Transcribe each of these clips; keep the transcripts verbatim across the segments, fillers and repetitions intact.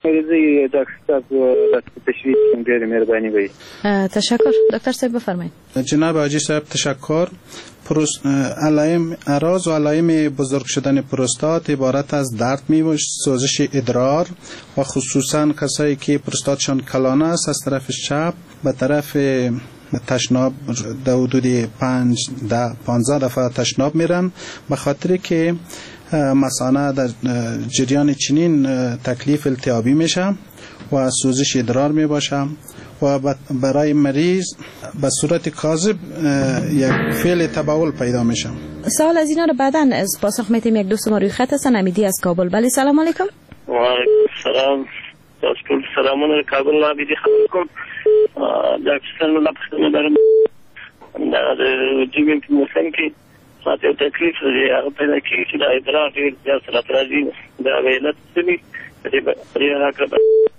مریضی دکتر صاحب تشریح کنید مهربانی باید. تشکر. دکتر صاحب بفرمایید. جناب حاجی صاحب تشکر. علائم اعراض و علائم بزرگ شدن پروستات عبارت از درد میباشه، سوزش ادرار و خصوصا کسایی که پروستاتشان کلانه است از طرف چپ به طرف تشناب در حدود پنج ده پانزده دفعه تشناب میرن، به خاطر که مثانه در جریان چنین تکلیف التهابی میشه و سوزش ادرار میباشه و برای مریض به صورت کاذب یک فعل تبول پیدا میشه. سوال از اینا رو بعداً از پاسخ میتیم. یک دوست ما روی خط هستن، امیدی از کابل. بله سلام علیکم. و علیکم السلام. تاسو سلامونه کابل لا بيدي خبركم دا څنګه لا پښتنه درم دا د جیمن په موسم کې ساتي تکلیف دی هغه پیدا کیږي چې د ادرار ډیر زیات سره راځي دا ویلت دي په دې راکړه.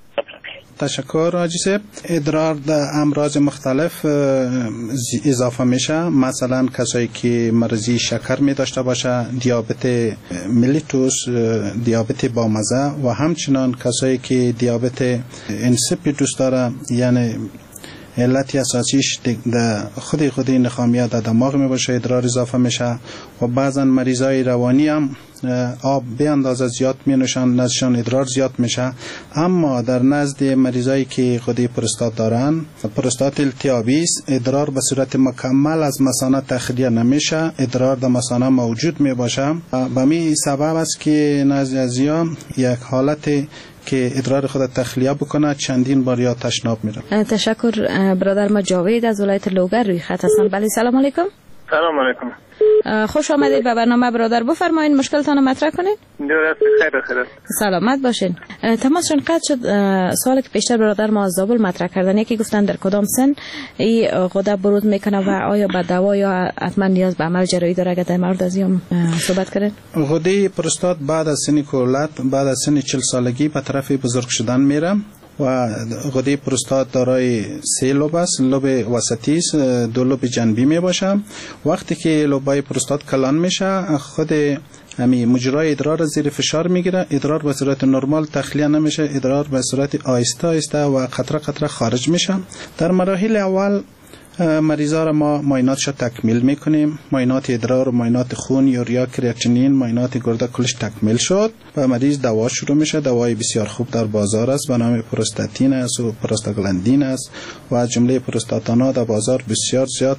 تشکر حاجی صاحب. ادرار در امراض مختلف اضافه میشه، مثلا کسایی که مرضی شکر می داشته باشه، دیابت ملیتوس، دیابت با مزه و همچنان کسایی که دیابت انسیپیدوس داره، یعنی علت اساسیش در خودی خودی نخامیه در دماغ می باشه، ادرار اضافه میشه. و بعضا مریضای روانی هم آب به اندازه زیاد می نوشن، نزدشان ادرار زیاد میشه. اما در نزد مریضایی که خودی پروستات دارن، پروستات التهابی است، ادرار به صورت مکمل از مثانه تخلیه نمیشه، ادرار در مثانه موجود می باشه. به می سبب است که نزد ازیا یک حالت که ادرار خود تخلیه بکنه چندین بار یا تشناب میره. تشکر. برادر ما جاوید از ولایت لوگر روی خط هستن. بله سلام علیکم. سلام علیکم. خوش آمدید به برنامه برادر. بفرمایید مشکلتان رو مطرح کنید. درست خیر خیر. سلامت باشین. تماسشون قطع شد. سوالی که پیشتر برادر ما از زابل مطرح کردن، یکی گفتن در کدام سن این غده بروز میکنه و آیا با دوا یا حتما نیاز به عمل جراحی داره؟ اگر در مورد از این صحبت کنید. غده پروستات بعد از سن کولت، بعد از سن چهل سالگی به طرف بزرگ شدن میره و غده پروستات دارای سه لوب است. لوب وسطی است، دو لوب جانبی می باشه. وقتی که لوبای پروستات کلان میشه، خود همین مجرای ادرار زیر فشار میگیره، ادرار به صورت نرمال تخلیه نمیشه، ادرار به صورت آهسته آهسته و قطره قطره خارج میشه. در مراحل اول مریضا را ما معایناتش تکمیل میکنیم، معاینات ادرار و معاینات خون، یوریا، کراتینین، معاینات گرده کلش تکمیل شد و مریض دوا شروع میشه. دوای بسیار خوب در بازار است به نام پروستاتین است و پروستاگلاندین است و از جمله پروستاتانا در بازار بسیار زیاد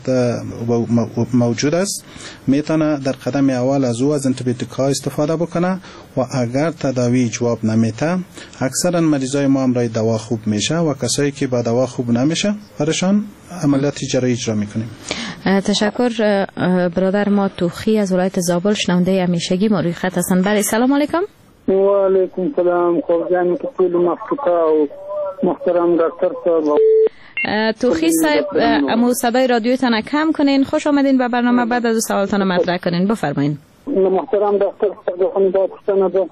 موجود است. میتونه در قدم اول از او از انتیبیوتیک‌ها استفاده بکنه و اگر تداوی جواب نمیده، اکثرا مریضای ما امرای دوا خوب میشه و کسایی که با دوا خوب نمیشه برشان عملیات جراحی اجرا میکنیم. تشکر. برادر ما توخی از ولایت زابل شنونده همیشگی ما روی خط هستن. بله سلام علیکم. و علیکم سلام. خوبجان کتول مخطوطا و محترم دکتر صاحب. توخی صاحب امو صدای رادیوتان کم کنین. خوش آمدین به برنامه. بعد از سوالتان مطرح کنین. بفرمایید. محترم دکتر صاحب خونی دا پښتنه ده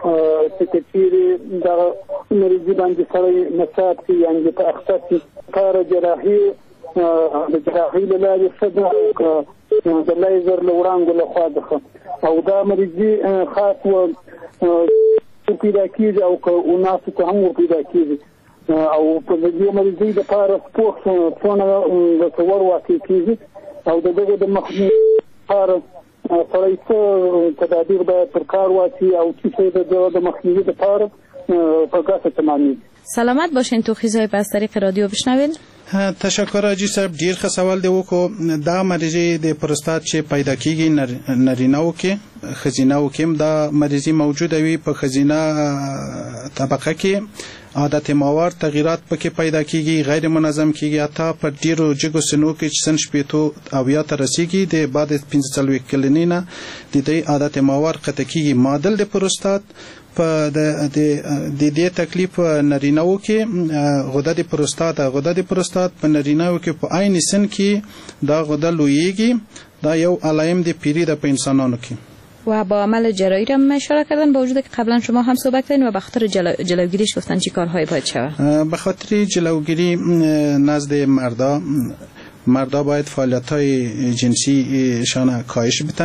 سکتیری در مریضی باندې سره نشاط کی یعنی په اخصاصي کار جراحي د جراحي له لارې صدا د لیزر له وړانګو له خوا ده او دا مریضي خاص و پیدا کیږي او که ناسو ته هم پیدا کیږي او په دې مریضي د لپاره سپورت څونه د څور واقع کیږي او دغه د مخنیوي لپاره سړی څه تدابیر باید پر کار واچي او چې د مخنیوي لپاره په ګټه تمامېږي. سلامت باشین. توخی صاحب از طریق رادیو بشنوین. تشکر حاجی صاحب. ډیر ښه سوال دی وکړو. دا مریضي د پروستات چې پیدا کیږي نارینه‌و کې، ښځینه‌و کې دا مریضي موجوده وي. په ښځینه طبقه کې عادت ماور تغییرات پکې پیدا کیږي، غیر منظم کیږي، حتی په ډیرو جګو سنو کې چې سن شپېتو او یا ته رسیږي د بعد پنځه څلوېښت کلنۍ نه د دې عادت ماور قطع کیږي. معادل د پروستات په د دې تکلیف نارینه‌و کې غده د پروستات غده د پروستات په نارینه‌و کې په عین سن کې دا غده لویږي. دا یو علائم د پیری د په انسانانو کې و با عمل جراحی را اشاره کردن، با وجود که قبلا شما هم صحبت کردین و به خاطر جلو... جلوگیریش گفتن چی کارهایی باید شود؟ به خاطر جلوگیری نزد مردا مردا باید فعالیت‌های جنسی شان کاهش بدن.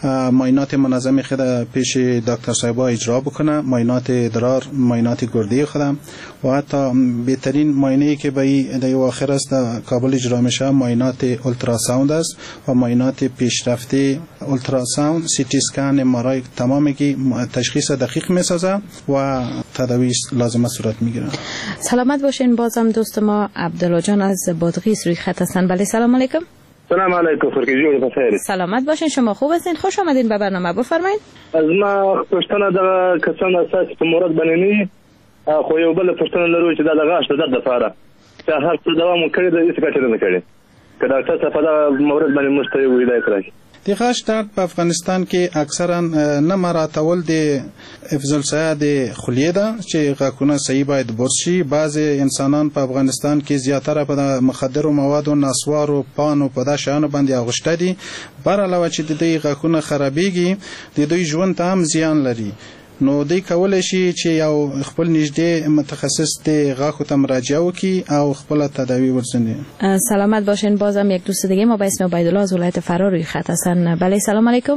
معاینات منظم خود پیش دکتر صاحبا اجرا بکنه، معاینات ادرار، معاینات گرده خودم و حتی بهترین معاینه‌ای که به در آخر است در کابل اجرا میشه معاینات اولتراساوند است و معاینات پیشرفته اولتراساوند، سی تی اسکن، ام آر آی تمامی تشخیص دقیق میسازه و تداوی لازمه صورت میگیره. سلامت باشین. بازم دوست ما عبدالله جان از بادغیس روی خط هستن. بله سلام علیکم. سلام علیکم فرقی بخیر. سلامت باشین. شما خوب هستین؟ خوش آمدین به برنامه. بفرمایید. از ما پښتنه د کسان اساس په مورد باندې خو یو بل پښتنه لرو چې د غاښ د درد لپاره چې هر څه دوام کړی د هیڅ ګټه نه کړي. کله چې په دا مورد باندې مشته وي دا کړی. د غاښ درد په افغانستان کې اکثرا نه مراتول د افضلسایه د خلیه ده چې غاښونه صحیح باید برش شي. بعض انسانان په افغانستان کې زیاتره په مخدرو موادو، نسوارو، پانو په دا شیانو باندې اغوشته دي. بر علاوه چې د دوی غاښونه خرابېږي د دوی ژوند ته هم زیان لري. نو دوی کولی شي چې یو خپل نږدې متخصص د غاښو ته مراجعه وکړي او خپل تداوی ورزنی. سلامت باشین. بازم یک دوست دیگه ما به اسم عبیدالله از ولایت فرا روی خط هستن. بله سلام علیکم.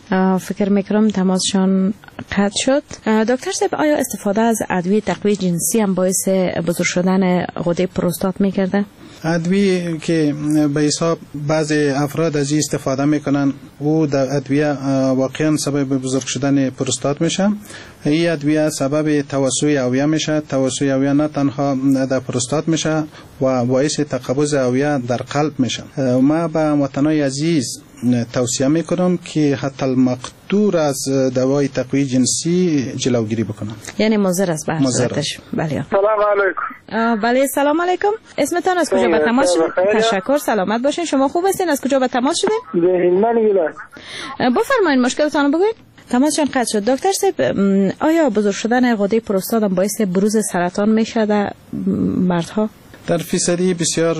فکر میکنم تماسشان قطع شد. دکتر صاحب آیا استفاده از ادویه تقویت جنسی هم باعث بزرگ شدن غده پروستات میکرده؟ ادویه که به حساب بعض افراد از استفاده میکنن او در ادویه واقعا سبب بزرگ شدن پروستات میشه. این ادویه سبب توسع اویه میشه. توسع اویه نه تنها در پروستات میشه و باعث تقبض اویه در قلب میشه. ما به وطنای عزیز توصیه میکنم که حتی المقدور از دوای تقویت جنسی جلوگیری بکنن. یعنی مضر است به صورتش. بله. سلام علیکم. بله سلام علیکم. اسمتان از کجا به تماس شدین؟ تشکر. سلامت باشین. شما خوب هستین؟ از کجا به تماس شدین؟ من ولایت. بفرمایید مشکلتان رو بگوید. تماسشان قطع شد. دکتر صاحب آیا بزرگ شدن غده پروستات باعث بروز سرطان میشه در مردها؟ در فیصدی بسیار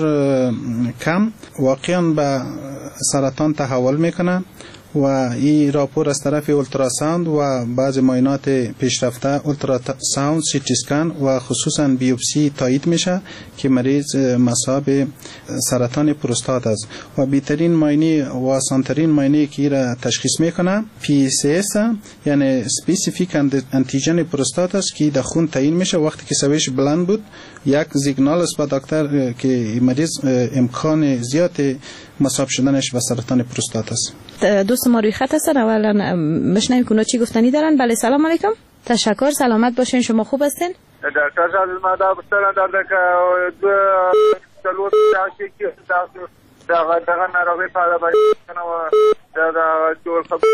کم واقعا به سرطان تحول میکنه و این راپور از طرف اولتراساوند و بعض معاینات پیشرفته اولتراساوند، سی تی اسکن و خصوصا بیوپسی تایید میشه که مریض مصاب سرطان پروستات است و بهترین معاینه و آسانترین معاینه که را تشخیص میکنه پی سی اس یعنی اسپسیفیک انتیجن پروستات است که در خون تعیین میشه. وقتی که سویش بلند بود یک سیگنال است به دکتر که مریض امکان زیاد مصاب شدنش و سرطان پروستات است. دوست ما روی خط هستن. اولا مشنویم که چی گفتنی دارن. بله سلام علیکم. تشکر. سلامت باشین. شما خوب هستین؟ دکتر صاحب ما دا بستر در دک دو سلوت تاکی که تاسو دا دا ناروغي په اړه باندې نو دا دا ټول خبر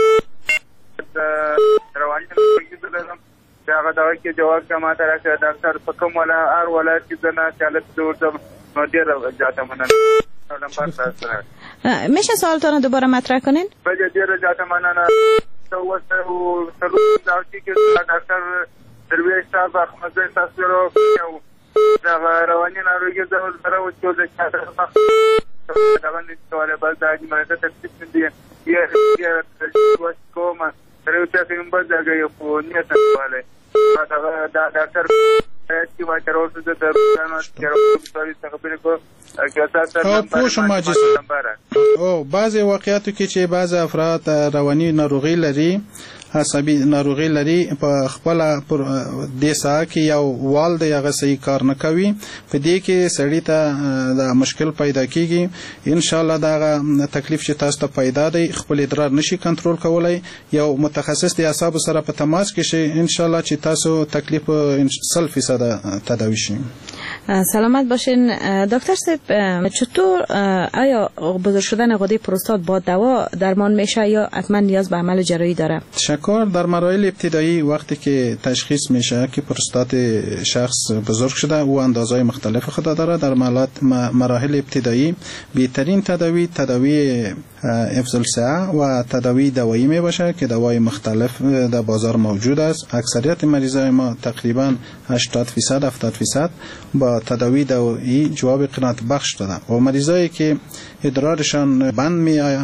رواني کېدل دا دا کې جواب کما تر ډاکټر په کوم ولا ار ولایت کې نه چاله دور نو ډیر جاته مننه. میشه سوالتون دوباره مطرح کنین؟ بله ډیر جاته مننه. تو وسو سلوت تاکی کې ډاکټر درویش صاحب احمد تاسو دا رواني ناروغي د سره و چې د چاته دا باندې سوال بل دا چې مې ته تکلیف دي یا یا وس کوم تر یو څه هم بل دا یو په نیت سواله دا دا ډاکټر چې ما تر اوسه د درنه چیرې څه خبرې کو او پوش ماجس او بعض واقعیاتو کې چې بعض افراد رواني ناروغي لري، عصبي ناروغي لري، په خپل د ساه کې یو وال د هغه صحیح کار نه کوي، په دې کې سړی ته د مشکل پیدا کیږي. ان شاء الله دا تکلیف چې تاسو ته پیدا دی خپل ادرار نشي کنټرول کولای، یو متخصص د اعصاب سره په تماس کې شي ان شاء الله چې تاسو تکلیف صد فیصد تداوی شي. سلامت باشین. دکتر صاحب چطور آیا بزرگ شدن غده پروستات با دوا درمان میشه یا حتما نیاز به عمل جراحی داره؟ شکر در مراحل ابتدایی وقتی که تشخیص میشه که پروستات شخص بزرگ شده او اندازهای مختلف خود داره. در مراحل ابتدایی بهترین تداوی تداوی افضلسعه و تداوی دوایی می باشه که دوای مختلف در بازار موجود است. اکثریت مریضای ما تقریبا هشتاد فیصد هفتاد فیصد با تداوی دوایی جواب قناعت بخش دادن و مریضایی که ادرارشان بند می آید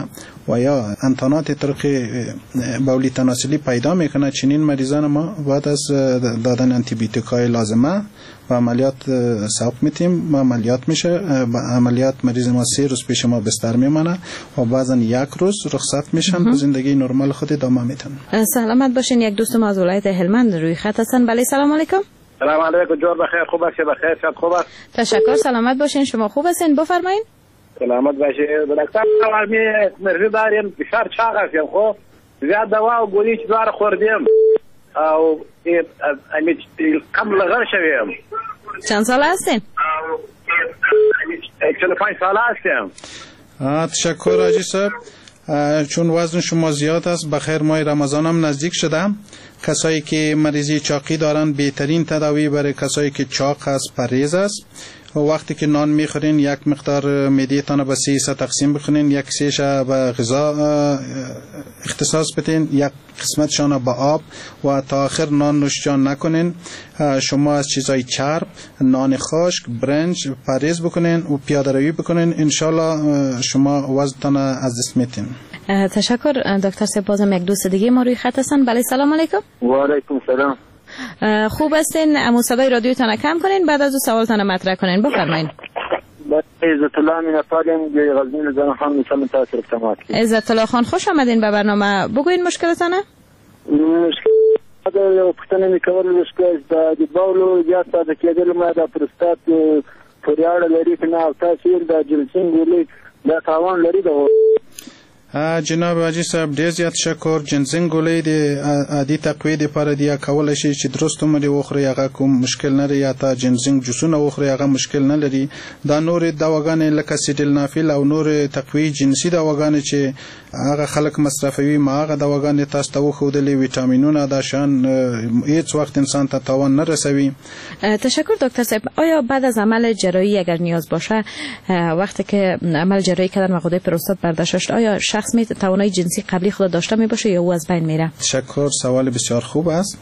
و یا انتانات طرق بولی تناسلی پیدا میکنه، چنین مریضان ما بعد از دادن آنتی بیوتیکای لازمه و عملیات سوق میتیم و عملیات میشه. عملیات مریض ما سه روز پیش ما بستر میمانه و بعضا یک روز رخصت میشن و زندگی نرمال خود ادامه میتن. سلامت باشین. یک دوست ما از ولایت هلمند روی خط هستن. بله سلام علیکم. سلام علیکم. جور بخیر، خوب است؟ بخیر، شب خوب است؟ تشکر. سلامت باشین. شما خوب هستین؟ بفرمایین. سلامت باشین. دکتر می مرزی داریم، فشار چاق است. خب زیاد دوا و گولی چیزا خوردیم او امی کم لغر شویم. چند سال هستین؟ چهل و پنج سال هستیم. تشکر حاجی صاحب. چون وزن شما زیاد است، بخیر ماه رمضان هم نزدیک شده. کسایی که مریضی چاقی دارن بهترین تداوی برای کسایی که چاق است پرهیز است. و وقتی که نان میخورین یک مقدار معده‌تان به سه حصه تقسیم بکنین، یک سهش به غذا اختصاص بدین، یک قسمتشان به آب و تا آخر نان نوشجان نکنین. شما از چیزای چرب، نان خشک، برنج پرهیز بکنین و پیاده روی بکنین. انشالله شما وزنتان از دست میتین. تشکر دکتر صاحب. بازم یک دوست دیگه ما روی خط هستن. بله سلام علیکم. و علیکم سلام. خوب هستین؟ امو صدای رادیوتان کم کنین، بعد از او سوالتان مطرح کنین. بفرمایید. عزت الله من طالم غزنین زن خان مثلا تاثیر افتماعات. عزت الله خان خوش آمدین به برنامه. بگوین مشکلتان. مشکل دا پښتنه میکول مشکل د باولو یا ساده کېدل ما د پروستات فریاد لري کنه او تاثیر د جلسین ګولې د تاوان لري د جناب حاجی صاحب ډیر زیات تشکر. جنزنګ ګولۍ د عادي تقویې لپاره دی کولای شي چې درست عمر وخوري، هغه کوم مشکل نه لري. یا تا جنزنګ جوسونه وخوري هغه مشکل نه لري. دا نور دواګانې لکه سیډلنافیل او نور تقویې جنسي دواګانې چې هغه خلک مصرفوي، ما هغه دواګانې تاسو ته وښودلې ویټامینونه دا شان هیڅ وخت انسان ته تاوان نه رسوي. تشکر دکتر صاحب. آیا بعد از عمل جراحی اگر نیاز باشه، وقتی که عمل جراحی کردن و غده پروستات برداشت شد، آیا شخص می توانایی جنسی قبلی خود داشته می باشه یا او از بین میره؟ تشکر، سوال بسیار خوب است.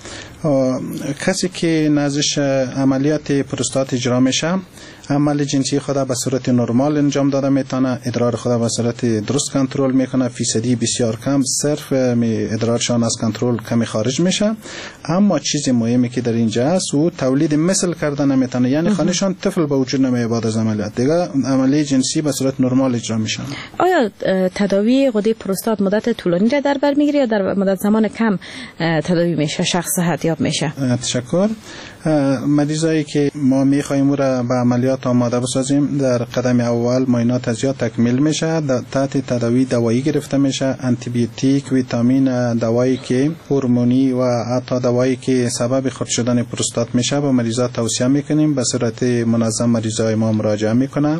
کسی که نازش عملیات پروستات اجرا میشه، عمل جنسی خود به صورت نرمال انجام داده میتونه، ادرار خود به صورت درست کنترل میکنه، فیصدی بسیار کم، صرف ادرارشان از کنترل کمی خارج میشه. اما چیز مهمی که در اینجا است او تولید مثل کردن نمیتونه، یعنی خانشان طفل به وجود نمیاد بعد از عملیات. دیگه عملیه جنسی به صورت نرمال اجرا میشه. آیا تداوی غده پروستات مدت طولانی را در بر میگیره یا در مدت زمان کم تداوی میشه شخص صحتیاب میشه؟ تشکر. مریضایی که ما میخوایم او را به عملیات آماده بسازیم، در قدم اول معاینات ازیاد تکمیل میشه، تحت تداوی دوایی گرفته میشه، آنتی بیوتیک، ویتامین، دوایی که هورمونی و حتی دوایی که سبب خرد شدن پروستات میشه به مریضا توصیه میکنیم. به صورت منظم مریضای ما مراجعه میکنه،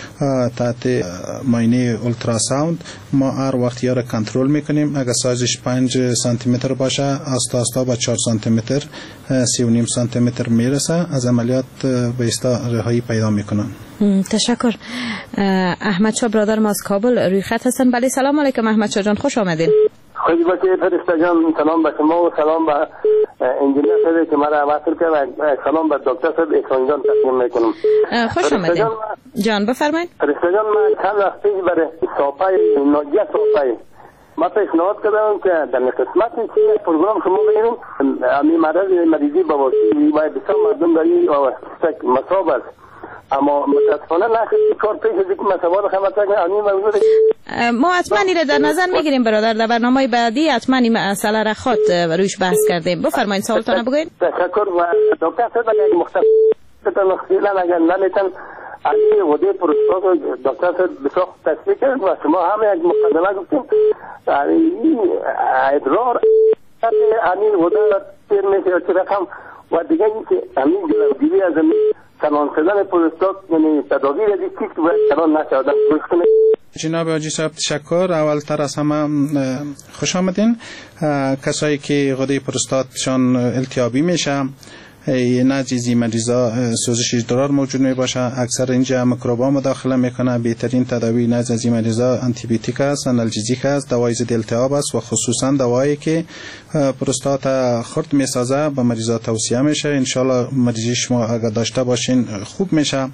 تحت معاینه اولتراساوند ما هر وقت یا را کنترل میکنیم. اگر سایزش پنج سانتی متر باشه، آستا آستا با چهار سانتی متر، سی و نیم سانتی متر میرسه، از عملیات به استا رهایی پیدا میکنن. تشکر. احمد شاه برادر ما از کابل روی خط هستن. بله سلام علیکم احمد شاه جان، خوش آمدین. خوش باشید فرشته جان. سلام به شما و سلام به انجینیر صاحب که مرا وصل کرد و سلام به دکتر صاحب احسان جان تقدیم میکنم. خوش آمدین جان، بفرمایید. فرشته جان من چند وقت پیش برای صحبای ناجیه صحبای ما پیشنهاد کردم که در قسمتی که پروگرام شما بگیریم امی مرض مریضی بواسیر و بسیار مردم داری و مصاب است، اما متاسفانه نخیلی کار پیش از که مسئوال خمسته که امی موضوع ما حتما این را در نظر میگیریم برادر. در برنامه بعدی حتما این مسئله را خود رویش بحث کردیم. بفرمایید سوالتان بگوید. تشکر. و دکتر صاحب اگر مختصر خیلی اگر نمیتن علی غده پروستات دکتر صاحب بسیار تصویه کرد و شما همه یک مقدمه گفتیم ادرار همین غده تیر میشه چه رقم و دیگه این که همین جلوگیری از سلان شدن پروستات یعنی تداوی رازی چیز که باید سلان نشودن روش کنه. جناب حاجی صاحب تشکر. اولتر از همه خوش آمدین. کسایی که غده پروستاتشان التیابی میشه، نزدیزی مریضا سوزش ادرار موجود می باشه، اکثر اینجا میکروبا مداخله میکنه. بهترین تداوی نزدیزی مریضا آنتی بیوتیک است، آنالژیک است، دوای ضد التهاب است و خصوصا دوایی که پروستات خرد میسازه به مریضا توصیه میشه. ان شاء الله مریضی شما اگر داشته باشین خوب میشه.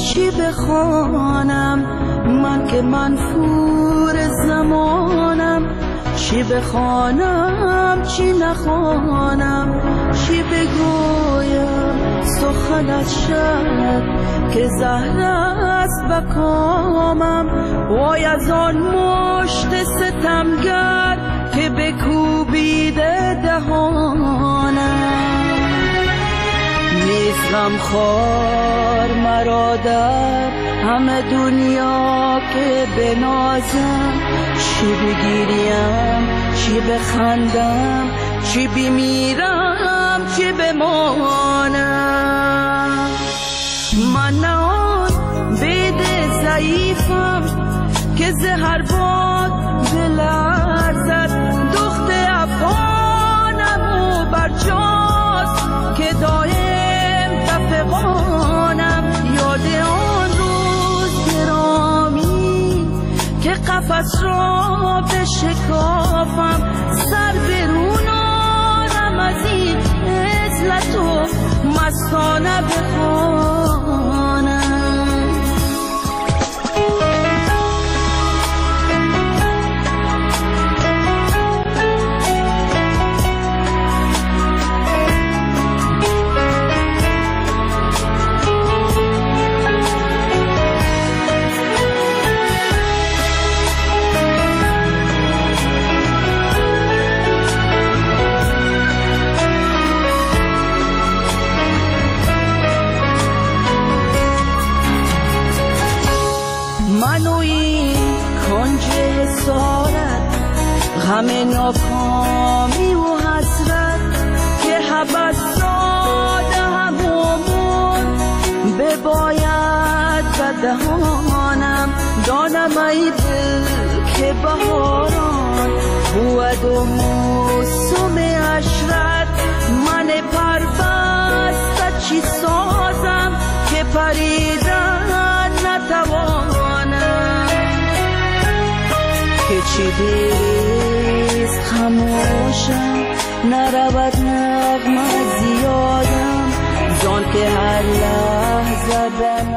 چی بخوانم، من که منفور زمانم. چی بخوانم چی نخوانم، چی بگویم سخنت شد که زهر است بکامم. وای از آن مشت ستمگر که بکوبیده دهانم. نیست غمخوار مرا در همه دنیا که بنازم. چی بگیریم چی بخندم، چی بمیرم چی بمانم. من نه آن بید ضعیفم که زهر باد بلرزد. دخت افغانم و برجاست که دایم تفقانم. یاد آن روز گرامی که قفس را بشکافم، سر برونانم از این عزلت و مستانه بخوانم. منو این کنج حسارت، غم ناکامی و حسرت که حبس داده همومون بباید بدهانم. دانم ای دل که بهاران بود و موسم عشرت. من پربسته چی سازم که پریدن نتوانم. که چی دیست خموشم نرود نغمه زیادم، زان که هر لحظه